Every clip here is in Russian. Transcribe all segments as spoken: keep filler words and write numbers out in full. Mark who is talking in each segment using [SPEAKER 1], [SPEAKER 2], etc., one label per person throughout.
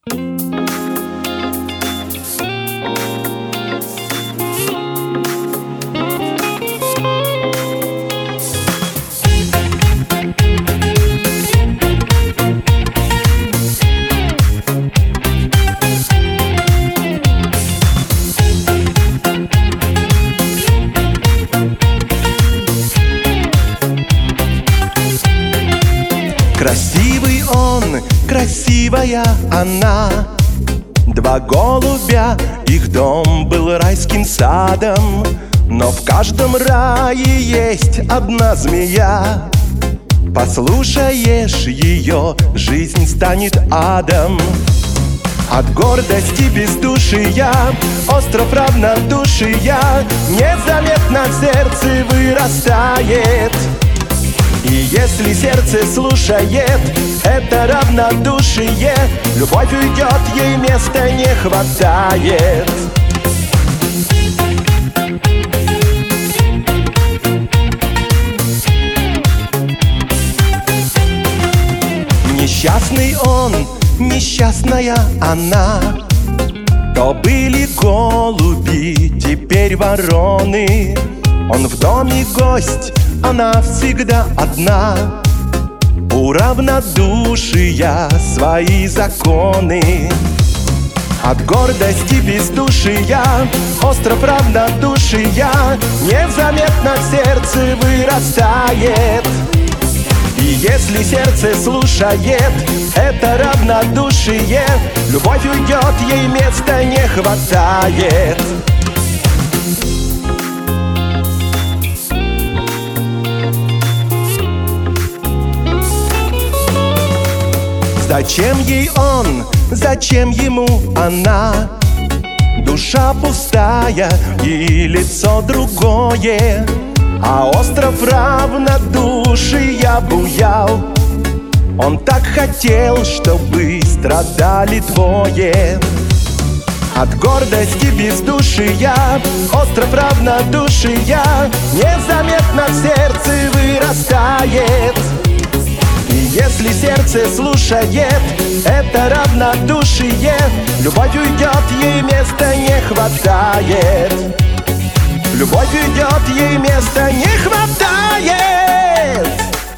[SPEAKER 1] Красивый он, красивая она, два голубя, их дом был райским садом. Но в каждом рае есть одна змея. Послушаешь ее, жизнь станет адом. От гордости бездушия, остров равнодушия незаметно в сердце вырастает. И если сердце слушает это равнодушие, любовь уйдет, ей места не хватает. Несчастный он, несчастная она, то были голуби, теперь вороны. Он в доме гость, она всегда одна. У равнодушия свои законы. От гордости бездушия, остров равнодушия незаметно в сердце вырастает. И если сердце слушает это равнодушие, любовь уйдет, ей места не хватает. Зачем ей он, зачем ему она? Душа пустая и лицо другое, а остров равнодушия буял. Он так хотел, чтобы страдали двое. От гордости бездушия, остров равнодушия незаметно в сердце вырастает. И если сердце слушает это равнодушие, любовь уйдет, ей места не хватает. Любовь уйдет, ей места не хватает.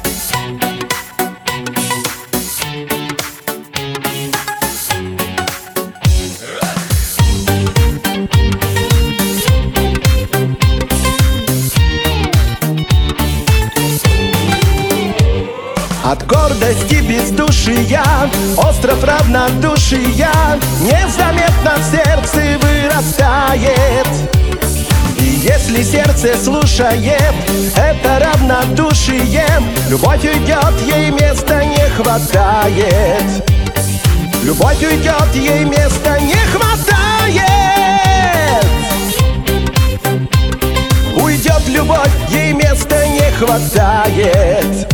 [SPEAKER 1] От гордости бездушия, остров равнодушия незаметно в сердце вырастает. И если сердце слушает это равнодушие, любовь уйдет, ей места не хватает. Любовь уйдет, ей места не хватает. Уйдет любовь, ей места не хватает.